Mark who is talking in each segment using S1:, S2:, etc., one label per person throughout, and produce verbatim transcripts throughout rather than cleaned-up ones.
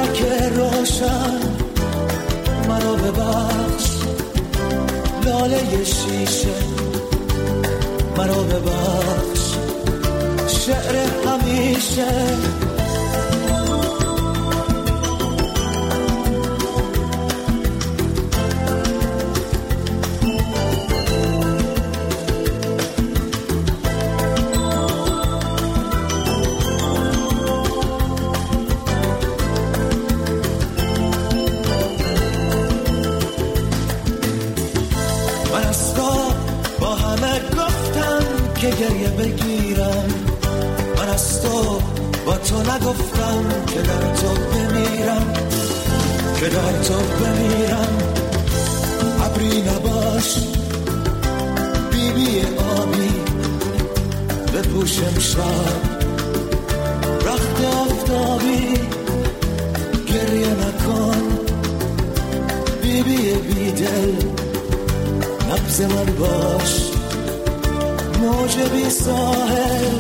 S1: قندک روشن مرا ببخش، لاله شیشه مرا ببخش، شعر همیشه گریه بگیرم. من از تو با تو نگفتم که در تو بمیرم، که در تو بمیرم. ابری نباش بی بی آبی بپوشم شب، رخت آفتابی گریه نکن بی بی بی دل. نبض من باش موج بی ساحل.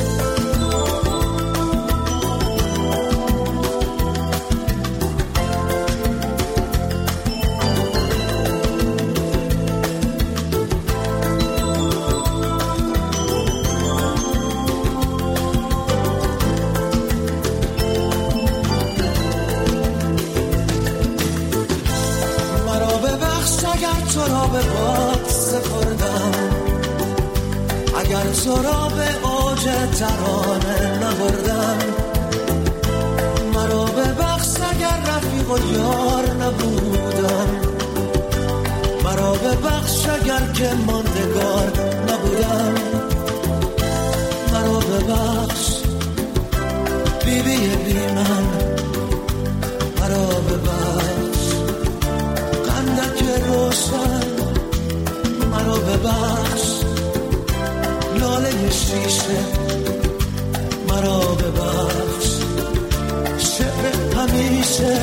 S1: مرا ببخش اگر تو را به باد سپردم، اگر تو را به اوج ترانه نبردم. مرا ببخش اگر رفیق و یار نبودم، مرا ببخش اگر که ماندگار نبودم. مرا ببخش بی بی بی من، مرا ببخش قندک روشن مرا ببخش، لاله شیشه مرا ببخش، شعر همیشه.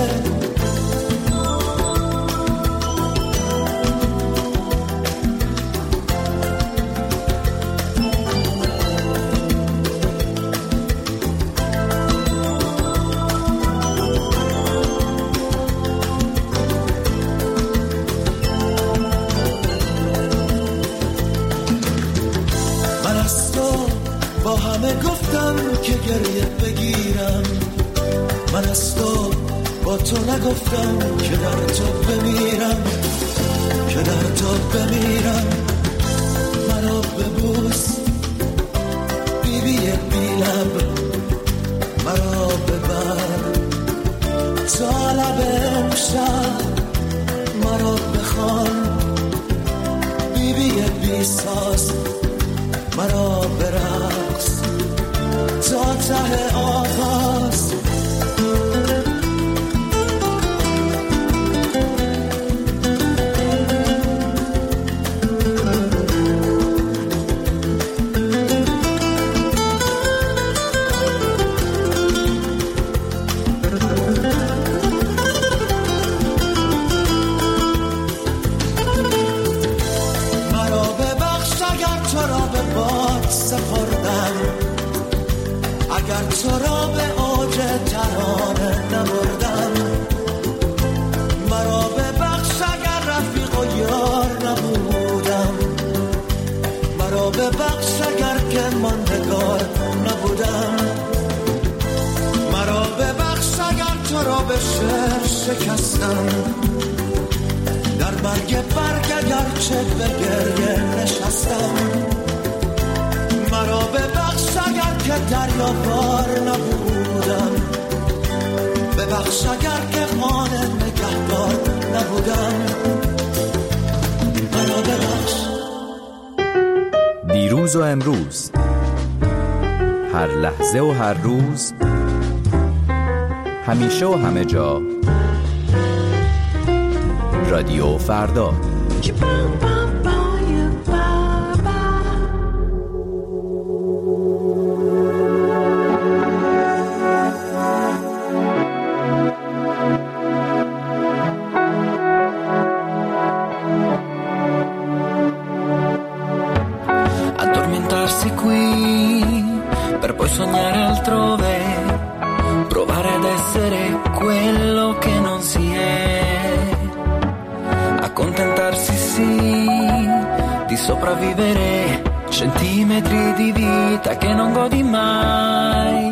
S1: با همه گفتم که گریه بگیرم. من از تو با تو نگفتم که در تو بمیرم، که در تو بمیرم. مرا ببوس بی بی بی لب، مرا ببر تا لب امشب. مرا بخوان بی بی بی ساز، مرا برقص تا ته آغاز. مرا ببخش اگر تو را به باد سپردم، اگر تو را به اوج ترانه نبردم. مرا ببخش اگر رفیق و یار نبودم، مرا ببخش اگر که ماندگار نبودم. مرا ببخش اگر تو را به شعر شکستم، در برگ برگ اگرچه به گریه نشستم. مرا ببخش اگر که دریا بار نبودم، ببخش اگر که خانه نگهدار نبودم. مرا ببخش.
S2: دیروز و امروز، هر لحظه و هر روز، همیشه و همه جا، رادیو فردا.
S3: Addormentarsi qui per poi sognare altrove, provare ad essere quello sopravvivere centimetri di vita che non godi mai.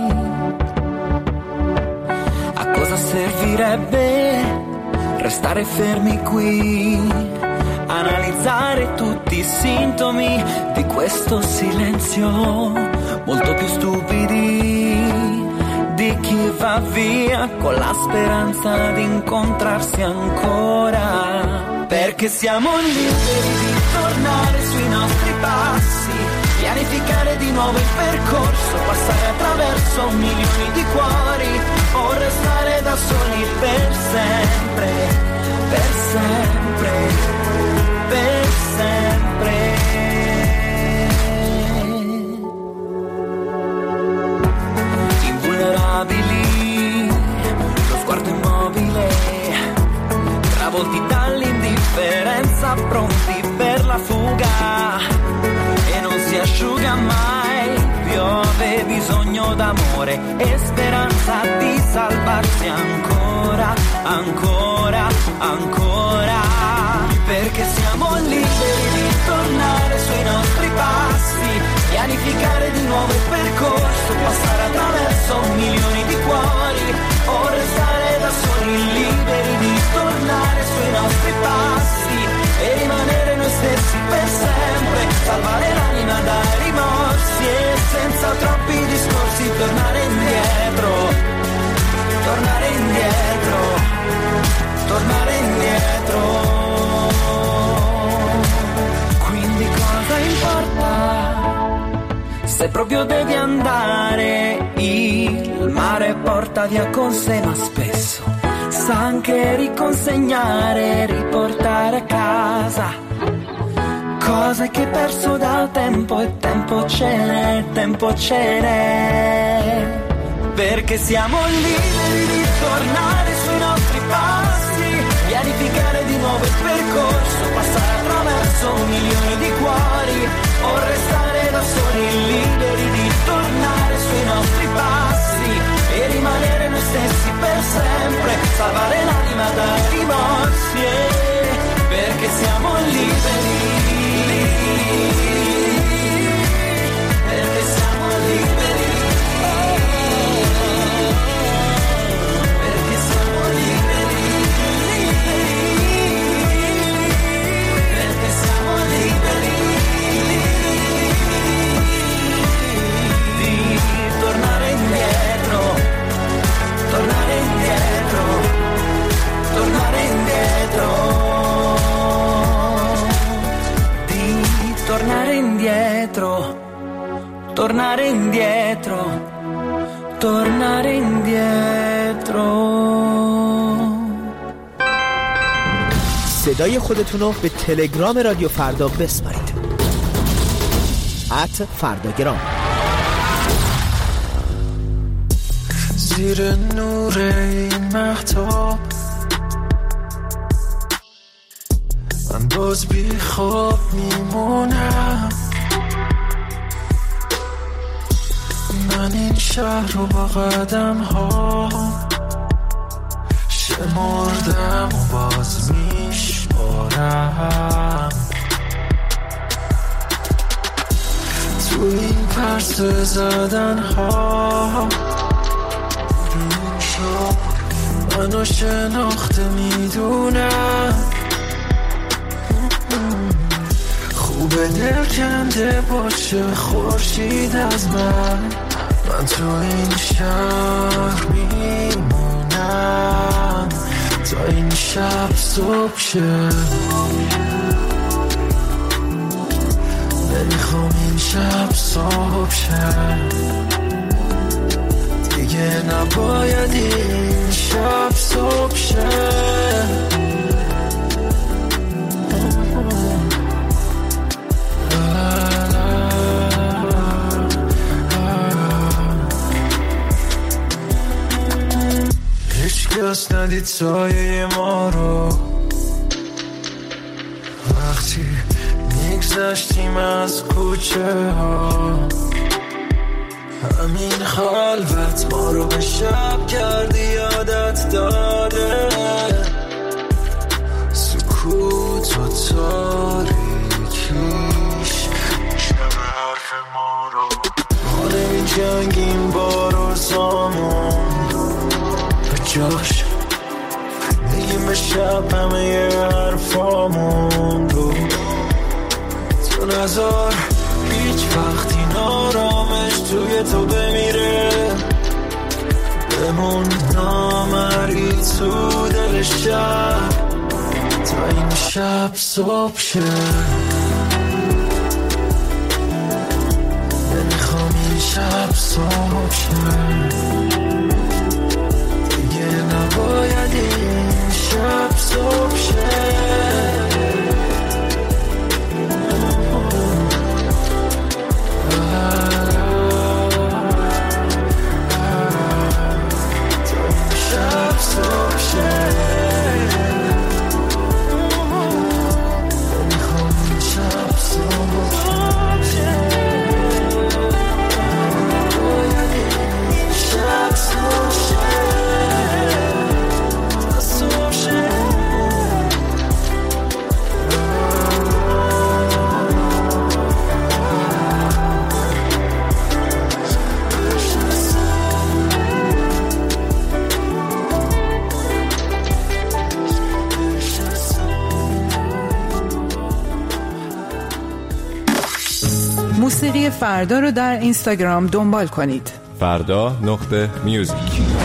S3: A cosa servirebbe restare fermi qui, analizzare tutti i sintomi di questo silenzio, molto più stupidi di chi va via con la speranza di incontrarsi ancora. Perché siamo liberi di tornare sui nostri passi, pianificare di nuovo il percorso, passare attraverso milioni di cuori o restare da soli per sempre, per sempre, per sempre. Invulnerabili, lo sguardo immobile, travolti dall'indifferenza, pronti per la fuga, e non si asciuga mai, piove bisogno d'amore e speranza di salvarsi ancora, ancora, ancora. Perché siamo liberi di tornare sui nostri passi, pianificare di nuovo il percorso, passare attraverso milioni di cuori o restare da soli, liberi di tornare sui nostri passi e rimanere noi stessi per sempre, salvare l'anima dai rimorsi e senza troppi discorsi tornare indietro, tornare indietro, tornare indietro. Quindi cosa importa se proprio devi andare? Il mare porta via con sé, ma spesso sa anche riconsegnare, riportare a casa cose che hai perso da tempo, e tempo ce n'è, tempo ce n'è. Perché siamo liberi di tornare sui nostri passi, pianificare di nuovo il percorso, passare attraverso milioni di cuori o restare da soli, liberi di tornare sui nostri passi e rimanere noi stessi per sempre, salvare l'anima dai rimorsi, perché siamo liberi, perché siamo liberi, perché siamo liberi, perché siamo liberi di tornare indietro, tornare indietro, tornare indietro, di tornare indietro, tornare indietro, tornare indietro.
S4: صدای خودتون رو به تلگرام رادیو فردا بسپارید. ات فرداگرام.
S5: زیر نور این مهتاب من باز بی خواب میمونم، من این شهر رو با قدم ها شمردم و باز میشمارم، تو این پرسه زدن ها منو شناخته میدونم، خوبه دل کنده باشه خورشید از من، من تو این شهر میمونم تا این شب صبح شه، نمیخوام این شب صبح شه، دیگه نباید این شب صبح شه. هیچ کس ندید سایه ما رو وقتی میگذشتیم از کوچه ها، همین خلوت ما رو به شب کردی یادت داده، سکوت و تاریکی جاش بگیم به شب همه یه حرفامون رو تو نظر هیچ وقتی نارامش توی تو بمیره بمون نامری تو دل شب تا این شب صبح شه نمیخوام این شب صبح شه دیگه نباید این شب صبح شه
S6: موسیقی فردا رو در اینستاگرام دنبال کنید.
S2: فردا نقطه میوزیک.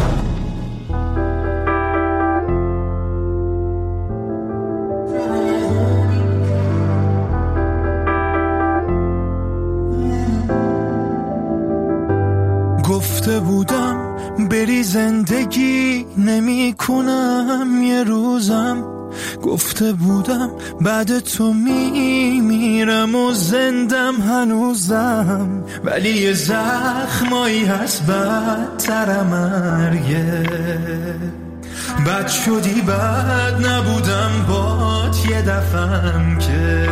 S1: گفته بودم بری زندگی نمی کنم یه روزم، گفته بودم بعد تو می میرم و زندم هنوزم، ولی یه زخمایی هست بدتر مرگه. بد شدی بد نبودم بات یه دفعم که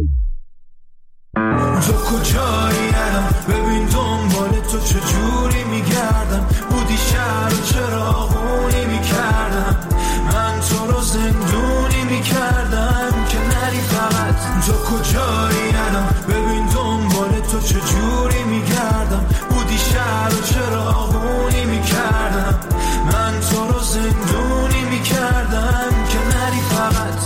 S1: تو کجایی الان ببین دنبال تو چجوری میگردم، بودی شهر و چراغونی میکردم، من تو رو زندونی میکردم که نری فقط. تو کجایی الان ببین دنبال تو چجوری میگردم، بودی شهر و چراغونی میکردم، من تو رو زندونی میکردم که نری فقط.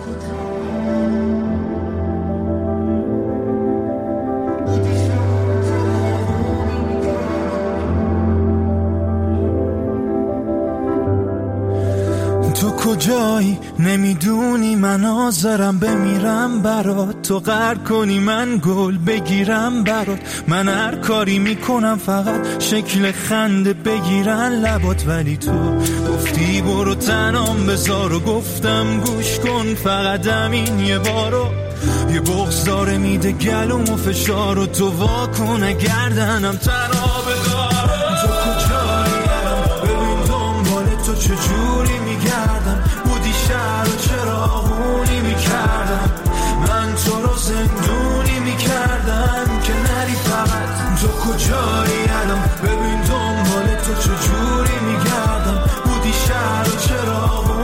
S1: تو کجایی نمیدونی من حاضرم بمیرم برات، تو قهر کنی من گل بگیرم برات، من هر کاری میکنم فقط شکل خنده بگیرن لبات، ولی تو گفتی برو تنام بذار و گفتم گوش کن فقط همین یه بارو، یه بغض داره میده گلوم و فشار و تو واکنه گردنم تنها بدار. تو کجایی الان ببین دنبال تو چجوری میگردم، بودی شهر و چراغونی میکردم، من تو رو زندونی میکردم که نری فقط. تو کجایی الان ببین دنبال تو چجوری میگردم، بودی شهر و چراغونی